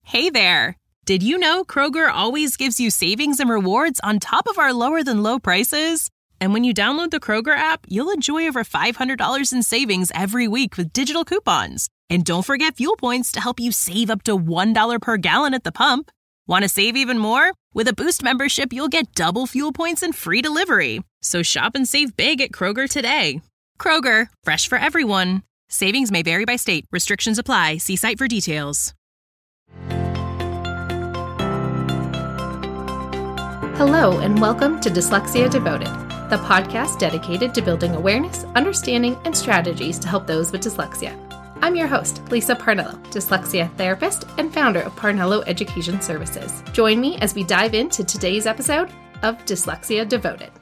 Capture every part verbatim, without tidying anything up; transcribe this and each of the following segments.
Hey there! Did you know Kroger always gives you savings and rewards on top of our lower-than-low prices? And when you download the Kroger app, you'll enjoy over five hundred dollars in savings every week with digital coupons. And don't forget fuel points to help you save up to one dollar per gallon at the pump. Want to save even more? With a Boost membership, you'll get double fuel points and free delivery. So shop and save big at Kroger today. Kroger, fresh for everyone. Savings may vary by state. Restrictions apply. See site for details. Hello, and welcome to Dyslexia Devoted, the podcast dedicated to building awareness, understanding, and strategies to help those with dyslexia. I'm your host, Lisa Parnello, dyslexia therapist and founder of Parnello Education Services. Join me as we dive into today's episode of Dyslexia Devoted.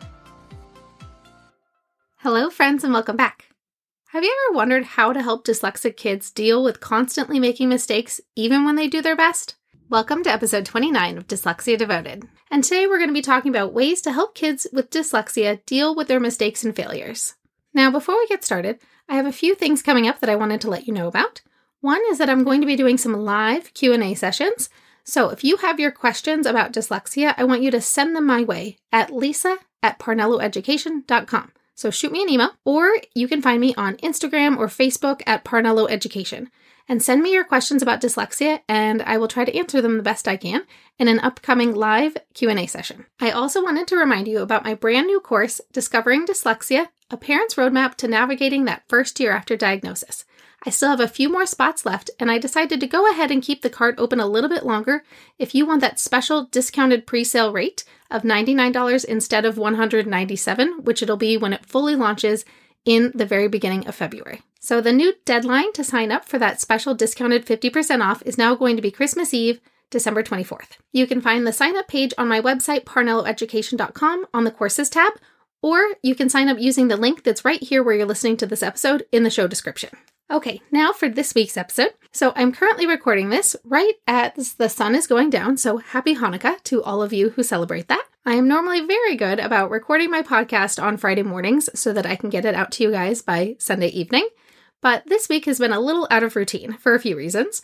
Hello, friends, and welcome back. Have you ever wondered how to help dyslexic kids deal with constantly making mistakes even when they do their best? Welcome to episode twenty-nine of Dyslexia Devoted. And today we're going to be talking about ways to help kids with dyslexia deal with their mistakes and failures. Now, before we get started, I have a few things coming up that I wanted to let you know about. One is that I'm going to be doing some live Q and A sessions. So if you have your questions about dyslexia, I want you to send them my way at lisa at parnello education dot com. So shoot me an email, or you can find me on Instagram or Facebook at Parnello Education. And send me your questions about dyslexia, and I will try to answer them the best I can in an upcoming live Q and A session. I also wanted to remind you about my brand new course, Discovering Dyslexia, A Parent's Roadmap to Navigating That First Year After Diagnosis. I still have a few more spots left, and I decided to go ahead and keep the cart open a little bit longer if you want that special discounted pre-sale rate of ninety-nine dollars instead of one hundred ninety-seven dollars, which it'll be when it fully launches in the very beginning of February. So the new deadline to sign up for that special discounted fifty percent off is now going to be Christmas Eve, December twenty-fourth. You can find the sign up page on my website, parnello education dot com, on the courses tab, or you can sign up using the link that's right here where you're listening to this episode in the show description. Okay, now for this week's episode. So I'm currently recording this right as the sun is going down, so happy Hanukkah to all of you who celebrate that. I am normally very good about recording my podcast on Friday mornings so that I can get it out to you guys by Sunday evening, but this week has been a little out of routine for a few reasons.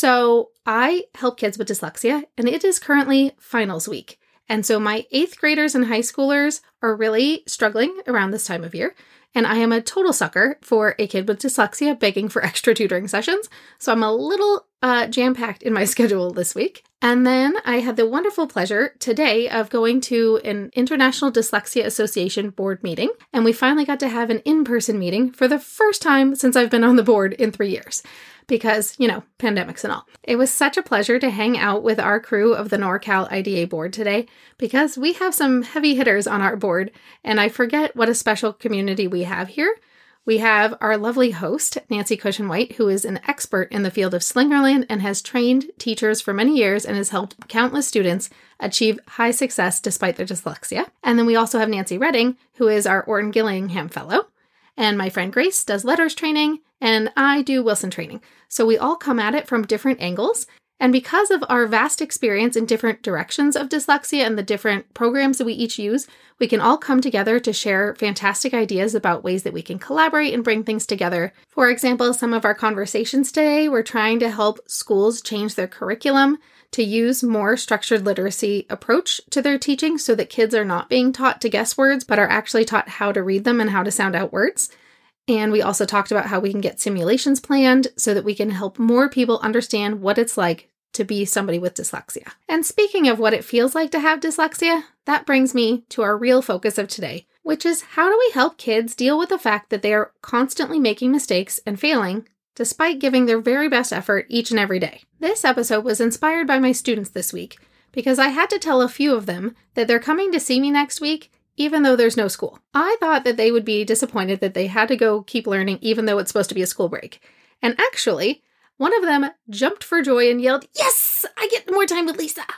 So I help kids with dyslexia, and it is currently finals week. And so my eighth graders and high schoolers are really struggling around this time of year. And I am a total sucker for a kid with dyslexia begging for extra tutoring sessions. So I'm a little uh, jam-packed in my schedule this week. And then I had the wonderful pleasure today of going to an International Dyslexia Association board meeting. And we finally got to have an in-person meeting for the first time since I've been on the board in three years. Because, you know, pandemics and all. It was such a pleasure to hang out with our crew of the NorCal I D A board today because we have some heavy hitters on our board, and I forget what a special community we have here. We have our lovely host, Nancy Cushion-White, who is an expert in the field of Slingerland and has trained teachers for many years and has helped countless students achieve high success despite their dyslexia. And then we also have Nancy Redding, who is our Orton Gillingham Fellow. And my friend Grace does letters training, and I do Wilson training. So we all come at it from different angles. And because of our vast experience in different directions of dyslexia and the different programs that we each use, we can all come together to share fantastic ideas about ways that we can collaborate and bring things together. For example, some of our conversations today, we're trying to help schools change their curriculum to use more structured literacy approach to their teaching so that kids are not being taught to guess words, but are actually taught how to read them and how to sound out words. And we also talked about how we can get simulations planned so that we can help more people understand what it's like to be somebody with dyslexia. And speaking of what it feels like to have dyslexia, that brings me to our real focus of today, which is how do we help kids deal with the fact that they are constantly making mistakes and failing despite giving their very best effort each and every day. This episode was inspired by my students this week because I had to tell a few of them that they're coming to see me next week even though there's no school. I thought that they would be disappointed that they had to go keep learning even though it's supposed to be a school break. And actually, one of them jumped for joy and yelled, "Yes, I get more time with Lisa."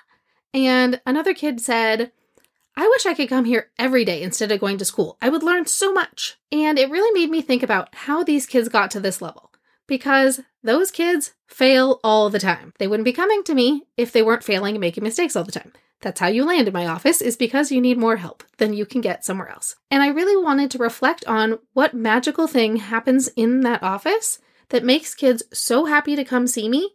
And another kid said, "I wish I could come here every day instead of going to school. I would learn so much." And it really made me think about how these kids got to this level. Because those kids fail all the time. They wouldn't be coming to me if they weren't failing and making mistakes all the time. That's how you land in my office, is because you need more help than you can get somewhere else. And I really wanted to reflect on what magical thing happens in that office that makes kids so happy to come see me,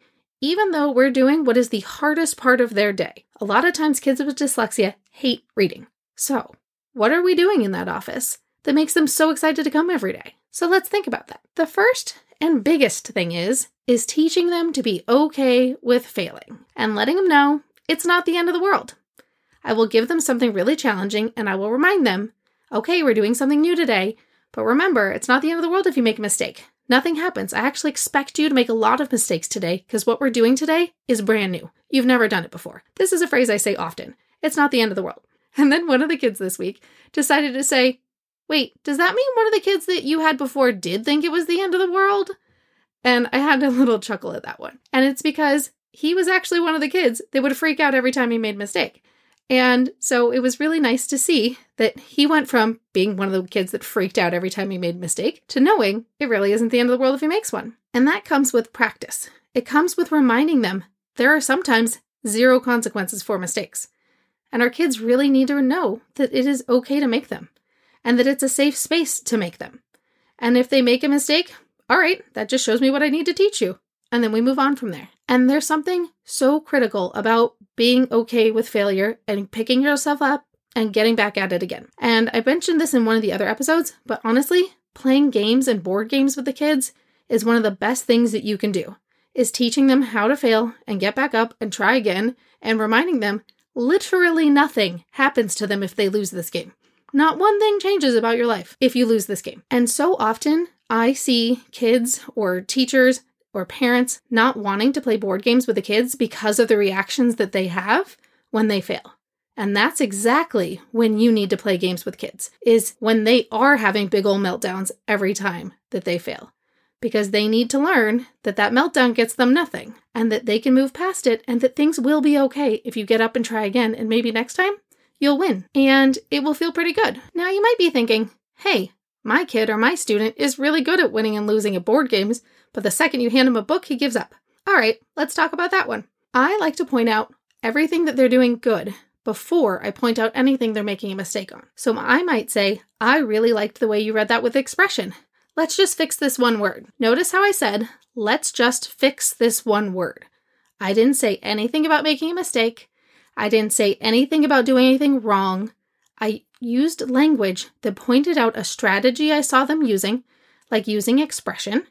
even though we're doing what is the hardest part of their day. A lot of times kids with dyslexia hate reading. So, what are we doing in that office that makes them so excited to come every day? So let's think about that. The first and biggest thing is, is teaching them to be okay with failing and letting them know it's not the end of the world. I will give them something really challenging and I will remind them, okay, we're doing something new today, but remember, it's not the end of the world if you make a mistake. Nothing happens. I actually expect you to make a lot of mistakes today because what we're doing today is brand new. You've never done it before. This is a phrase I say often. It's not the end of the world. And then one of the kids this week decided to say, wait, does that mean one of the kids that you had before did think it was the end of the world? And I had a little chuckle at that one. And it's because he was actually one of the kids that would freak out every time he made a mistake. And so it was really nice to see that he went from being one of the kids that freaked out every time he made a mistake to knowing it really isn't the end of the world if he makes one. And that comes with practice. It comes with reminding them there are sometimes zero consequences for mistakes. And our kids really need to know that it is okay to make them and that it's a safe space to make them. And if they make a mistake, all right, that just shows me what I need to teach you. And then we move on from there. And there's something so critical about being okay with failure and picking yourself up and getting back at it again. And I mentioned this in one of the other episodes, but honestly, playing games and board games with the kids is one of the best things that you can do, is teaching them how to fail and get back up and try again and reminding them literally nothing happens to them if they lose this game. Not one thing changes about your life if you lose this game. And so often I see kids or teachers or parents not wanting to play board games with the kids because of the reactions that they have when they fail. And that's exactly when you need to play games with kids, is when they are having big old meltdowns every time that they fail. Because they need to learn that that meltdown gets them nothing and that they can move past it and that things will be okay if you get up and try again and maybe next time you'll win and it will feel pretty good. Now you might be thinking, hey, my kid or my student is really good at winning and losing at board games, but the second you hand him a book, he gives up. All right, let's talk about that one. I like to point out everything that they're doing good before I point out anything they're making a mistake on. So I might say, I really liked the way you read that with expression. Let's just fix this one word. Notice how I said, let's just fix this one word. I didn't say anything about making a mistake. I didn't say anything about doing anything wrong. I used language that pointed out a strategy I saw them using, like using expression,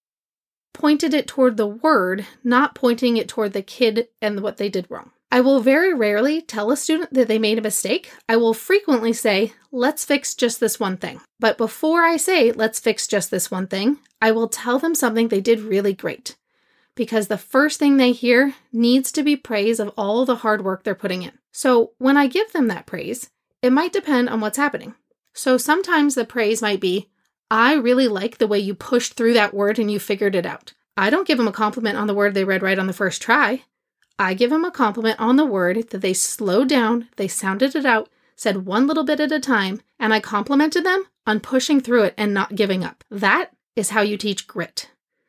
pointed it toward the word, not pointing it toward the kid and what they did wrong. I will very rarely tell a student that they made a mistake. I will frequently say, let's fix just this one thing. But before I say, let's fix just this one thing, I will tell them something they did really great. Because the first thing they hear needs to be praise of all the hard work they're putting in. So when I give them that praise, it might depend on what's happening. So sometimes the praise might be, I really like the way you pushed through that word and you figured it out. I don't give them a compliment on the word they read right on the first try. I give them a compliment on the word that they slowed down, they sounded it out, said one little bit at a time, and I complimented them on pushing through it and not giving up. That is how you teach grit.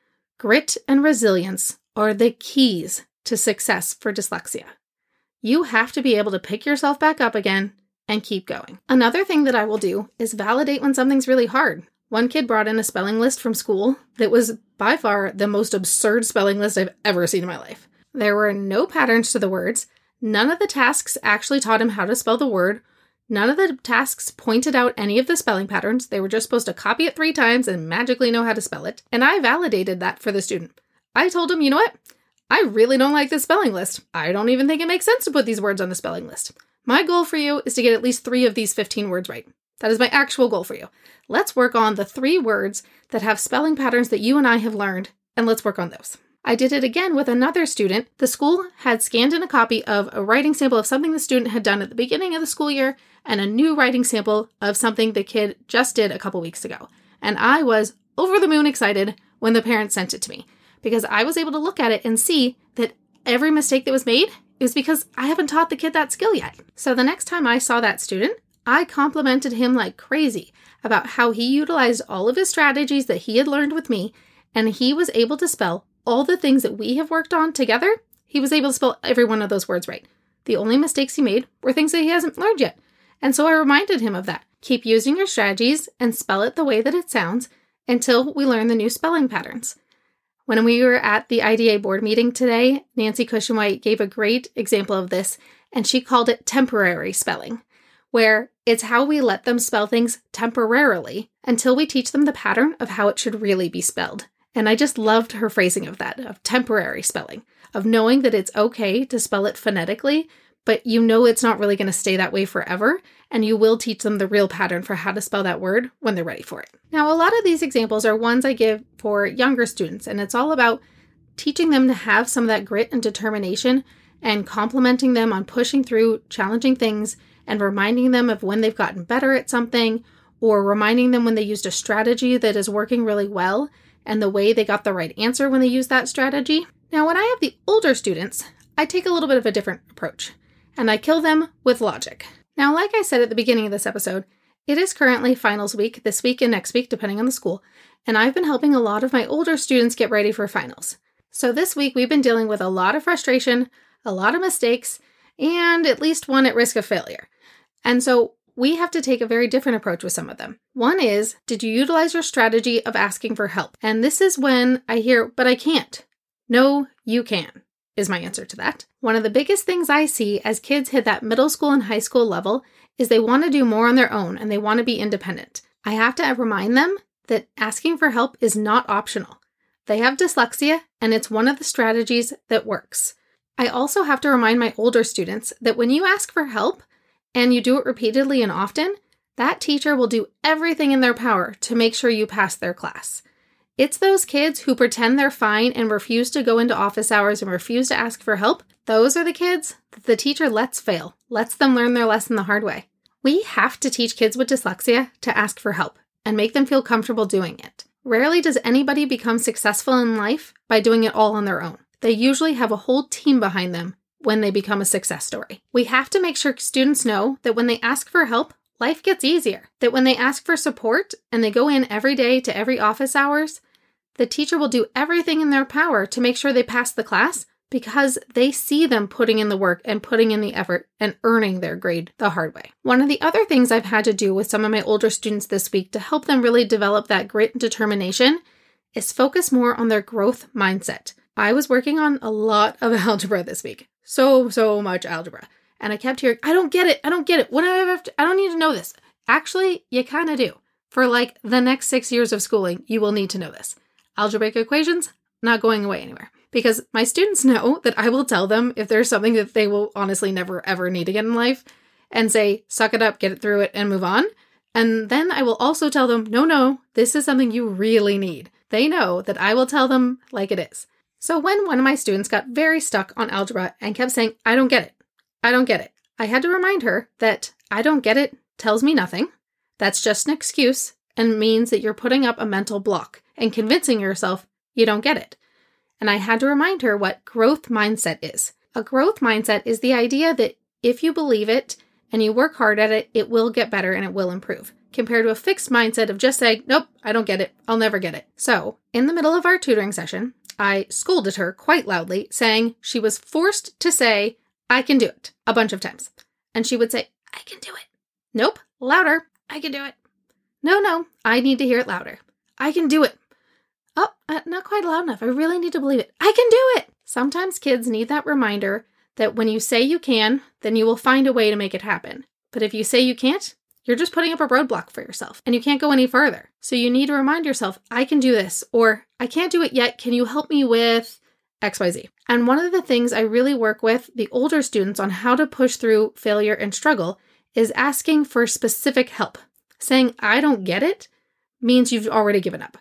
Grit and resilience are the keys to success for dyslexia. You have to be able to pick yourself back up again and keep going. Another thing that I will do is validate when something's really hard. One kid brought in a spelling list from school that was by far the most absurd spelling list I've ever seen in my life. There were no patterns to the words. None of the tasks actually taught him how to spell the word. None of the tasks pointed out any of the spelling patterns. They were just supposed to copy it three times and magically know how to spell it. And I validated that for the student. I told him, you know what? I really don't like this spelling list. I don't even think it makes sense to put these words on the spelling list. My goal for you is to get at least three of these fifteen words right. That is my actual goal for you. Let's work on the three words that have spelling patterns that you and I have learned, and let's work on those. I did it again with another student. The school had scanned in a copy of a writing sample of something the student had done at the beginning of the school year and a new writing sample of something the kid just did a couple weeks ago. And I was over the moon excited when the parents sent it to me because I was able to look at it and see that every mistake that was made is because I haven't taught the kid that skill yet. So the next time I saw that student, I complimented him like crazy about how he utilized all of his strategies that he had learned with me, and he was able to spell all the things that we have worked on together. He was able to spell every one of those words right. The only mistakes he made were things that he hasn't learned yet. And so I reminded him of that. Keep using your strategies and spell it the way that it sounds until we learn the new spelling patterns. When we were at the I D A board meeting today, Nancy Cushionwhite gave a great example of this, and she called it temporary spelling, where it's how we let them spell things temporarily until we teach them the pattern of how it should really be spelled. And I just loved her phrasing of that, of temporary spelling, of knowing that it's okay to spell it phonetically, but you know it's not really going to stay that way forever, and you will teach them the real pattern for how to spell that word when they're ready for it. Now, a lot of these examples are ones I give for younger students, and it's all about teaching them to have some of that grit and determination and complimenting them on pushing through challenging things and reminding them of when they've gotten better at something, or reminding them when they used a strategy that is working really well and the way they got the right answer when they used that strategy. Now, when I have the older students, I take a little bit of a different approach, and I kill them with logic. Now, like I said at the beginning of this episode, it is currently finals week, this week and next week, depending on the school, and I've been helping a lot of my older students get ready for finals. So this week, we've been dealing with a lot of frustration, a lot of mistakes, and at least one at risk of failure. And so we have to take a very different approach with some of them. One is, did you utilize your strategy of asking for help? And this is when I hear, but I can't. No, you can, is my answer to that. One of the biggest things I see as kids hit that middle school and high school level is they want to do more on their own and they want to be independent. I have to remind them that asking for help is not optional. They have dyslexia, and it's one of the strategies that works. I also have to remind my older students that when you ask for help, and you do it repeatedly and often, that teacher will do everything in their power to make sure you pass their class. It's those kids who pretend they're fine and refuse to go into office hours and refuse to ask for help. Those are the kids that the teacher lets fail, lets them learn their lesson the hard way. We have to teach kids with dyslexia to ask for help and make them feel comfortable doing it. Rarely does anybody become successful in life by doing it all on their own. They usually have a whole team behind them when they become a success story. We have to make sure students know that when they ask for help, life gets easier. That when they ask for support and they go in every day to every office hours, the teacher will do everything in their power to make sure they pass the class because they see them putting in the work and putting in the effort and earning their grade the hard way. One of the other things I've had to do with some of my older students this week to help them really develop that grit and determination is focus more on their growth mindset. I was working on a lot of algebra this week. So, so much algebra. And I kept hearing, I don't get it. I don't get it. What do I have to, I don't need to know this. Actually, you kind of do. For like the next six years of schooling, you will need to know this. Algebraic equations, not going away anywhere. Because my students know that I will tell them if there's something that they will honestly never ever need again in life and say, suck it up, get it through it, and move on. And then I will also tell them, no, no, this is something you really need. They know that I will tell them like it is. So when one of my students got very stuck on algebra and kept saying, I don't get it, I don't get it, I had to remind her that I don't get it tells me nothing. That's just an excuse and means that you're putting up a mental block and convincing yourself you don't get it. And I had to remind her what growth mindset is. A growth mindset is the idea that if you believe it and you work hard at it, it will get better and it will improve, compared to a fixed mindset of just saying, nope, I don't get it, I'll never get it. So in the middle of our tutoring session, I scolded her quite loudly, saying she was forced to say, I can do it, a bunch of times. And she would say, I can do it. Nope, louder, I can do it. No, no, I need to hear it louder. I can do it. Oh, uh, not quite loud enough. I really need to believe it. I can do it. Sometimes kids need that reminder that when you say you can, then you will find a way to make it happen. But if you say you can't, you're just putting up a roadblock for yourself and you can't go any further. So you need to remind yourself, I can do this, or I can't do it yet. Can you help me with X Y Z? And one of the things I really work with the older students on how to push through failure and struggle is asking for specific help. Saying, I don't get it means you've already given up.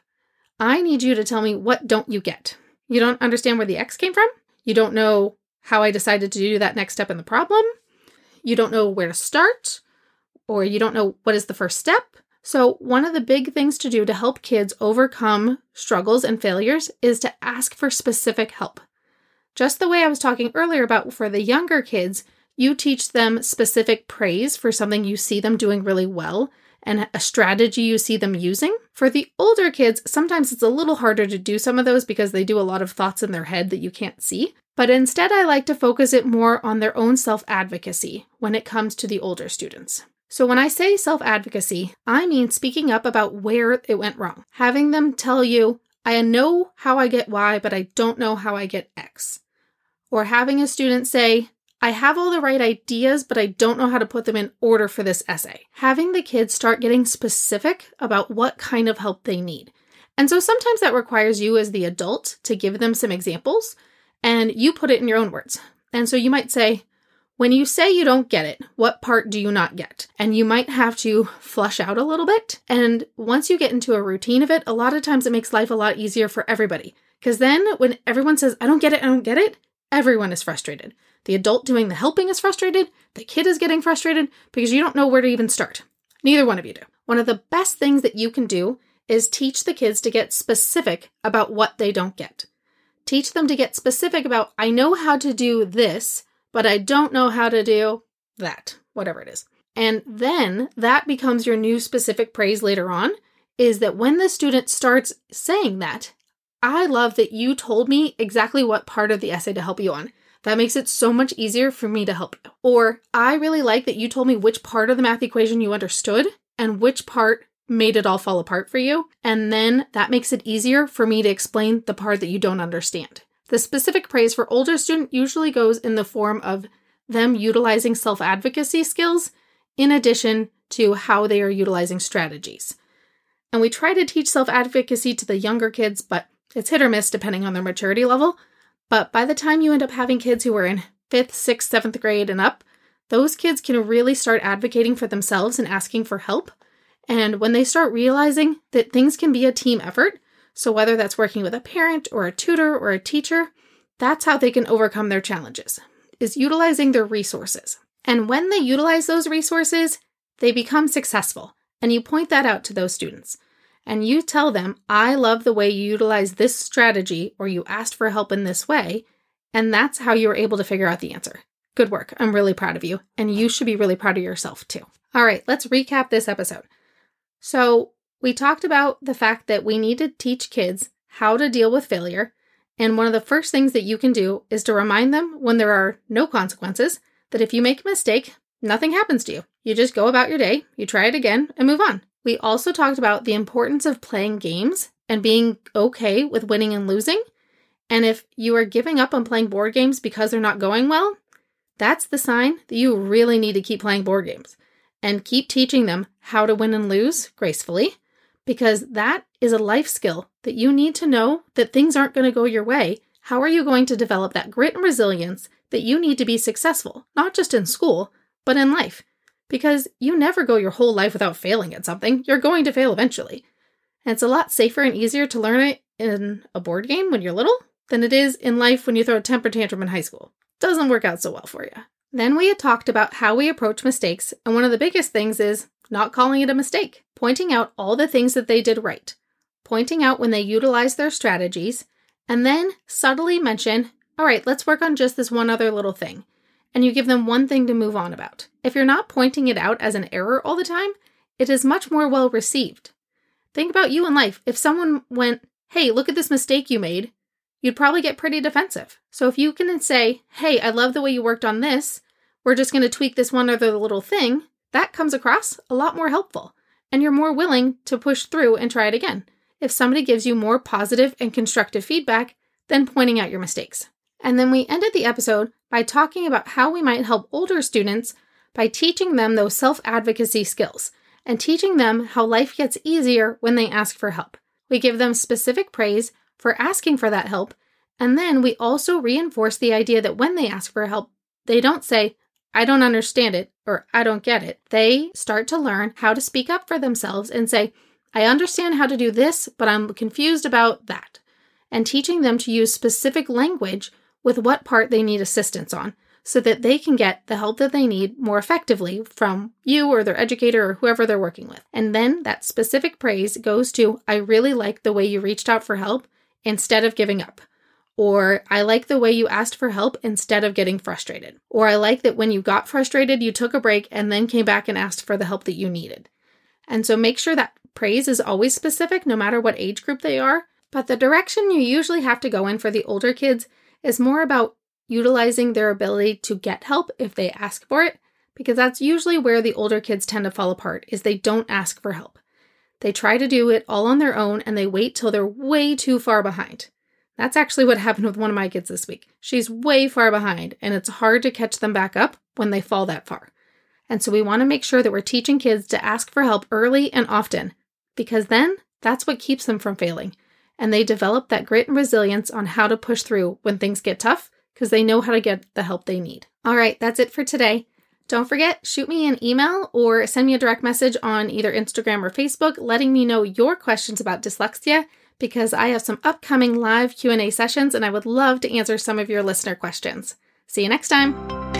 I need you to tell me, what don't you get? You don't understand where the X came from? You don't know how I decided to do that next step in the problem? You don't know where to start? Or you don't know what is the first step? So one of the big things to do to help kids overcome struggles and failures is to ask for specific help. Just the way I was talking earlier about for the younger kids, you teach them specific praise for something you see them doing really well and a strategy you see them using. For the older kids, sometimes it's a little harder to do some of those because they do a lot of thoughts in their head that you can't see. But instead, I like to focus it more on their own self-advocacy when it comes to the older students. So when I say self-advocacy, I mean speaking up about where it went wrong. Having them tell you, I know how I get Y, but I don't know how I get X. Or having a student say, I have all the right ideas, but I don't know how to put them in order for this essay. Having the kids start getting specific about what kind of help they need. And so sometimes that requires you as the adult to give them some examples, and you put it in your own words. And so you might say, when you say you don't get it, what part do you not get? And you might have to flush out a little bit. And once you get into a routine of it, a lot of times it makes life a lot easier for everybody. Because then when everyone says, I don't get it, I don't get it, everyone is frustrated. The adult doing the helping is frustrated. The kid is getting frustrated because you don't know where to even start. Neither one of you do. One of the best things that you can do is teach the kids to get specific about what they don't get. Teach them to get specific about, I know how to do this, but I don't know how to do that, whatever it is. And then that becomes your new specific praise later on, is that when the student starts saying that, I love that you told me exactly what part of the essay to help you on. That makes it so much easier for me to help you. Or, I really like that you told me which part of the math equation you understood and which part made it all fall apart for you. And then that makes it easier for me to explain the part that you don't understand. The specific praise for older student usually goes in the form of them utilizing self-advocacy skills in addition to how they are utilizing strategies. And we try to teach self-advocacy to the younger kids, but it's hit or miss depending on their maturity level. But by the time you end up having kids who are in fifth, sixth, seventh grade and up, those kids can really start advocating for themselves and asking for help. And when they start realizing that things can be a team effort, so whether that's working with a parent or a tutor or a teacher, that's how they can overcome their challenges, is utilizing their resources. And when they utilize those resources, they become successful. And you point that out to those students. And you tell them, I love the way you utilize this strategy, or you asked for help in this way, and that's how you were able to figure out the answer. Good work. I'm really proud of you, and you should be really proud of yourself too. All right, let's recap this episode. So we talked about the fact that we need to teach kids how to deal with failure, and one of the first things that you can do is to remind them when there are no consequences, that if you make a mistake, nothing happens to you. You just go about your day, you try it again, and move on. We also talked about the importance of playing games and being okay with winning and losing. And if you are giving up on playing board games because they're not going well, that's the sign that you really need to keep playing board games and keep teaching them how to win and lose gracefully, because that is a life skill that you need to know that things aren't going to go your way. How are you going to develop that grit and resilience that you need to be successful, not just in school, but in life? Because you never go your whole life without failing at something. You're going to fail eventually. And it's a lot safer and easier to learn it in a board game when you're little than it is in life when you throw a temper tantrum in high school. Doesn't work out so well for you. Then we had talked about how we approach mistakes, and one of the biggest things is not calling it a mistake, pointing out all the things that they did right, pointing out when they utilized their strategies, and then subtly mention, all right, let's work on just this one other little thing. And you give them one thing to move on about. If you're not pointing it out as an error all the time, it is much more well received. Think about you in life. If someone went, hey, look at this mistake you made, you'd probably get pretty defensive. So if you can say, hey, I love the way you worked on this, we're just going to tweak this one other little thing, that comes across a lot more helpful. And you're more willing to push through and try it again if somebody gives you more positive and constructive feedback than pointing out your mistakes. And then we ended the episode by talking about how we might help older students by teaching them those self-advocacy skills and teaching them how life gets easier when they ask for help. We give them specific praise for asking for that help, and then we also reinforce the idea that when they ask for help, they don't say, I don't understand it, or I don't get it. They start to learn how to speak up for themselves and say, I understand how to do this, but I'm confused about that. And teaching them to use specific language with what part they need assistance on, so that they can get the help that they need more effectively from you or their educator or whoever they're working with. And then that specific praise goes to, I really like the way you reached out for help instead of giving up. Or I like the way you asked for help instead of getting frustrated. Or I like that when you got frustrated, you took a break and then came back and asked for the help that you needed. And so make sure that praise is always specific, no matter what age group they are. But the direction you usually have to go in for the older kids is more about utilizing their ability to get help if they ask for it, because that's usually where the older kids tend to fall apart, is they don't ask for help. They try to do it all on their own and they wait till they're way too far behind. That's actually what happened with one of my kids this week. She's way far behind and it's hard to catch them back up when they fall that far. And so we want to make sure that we're teaching kids to ask for help early and often, because then that's what keeps them from failing. And they develop that grit and resilience on how to push through when things get tough because they know how to get the help they need. All right, that's it for today. Don't forget, shoot me an email or send me a direct message on either Instagram or Facebook letting me know your questions about dyslexia, because I have some upcoming live Q and A sessions and I would love to answer some of your listener questions. See you next time.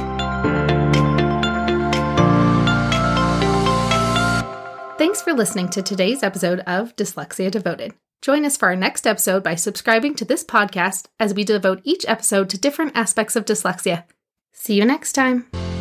Thanks for listening to today's episode of Dyslexia Devoted. Join us for our next episode by subscribing to this podcast as we devote each episode to different aspects of dyslexia. See you next time.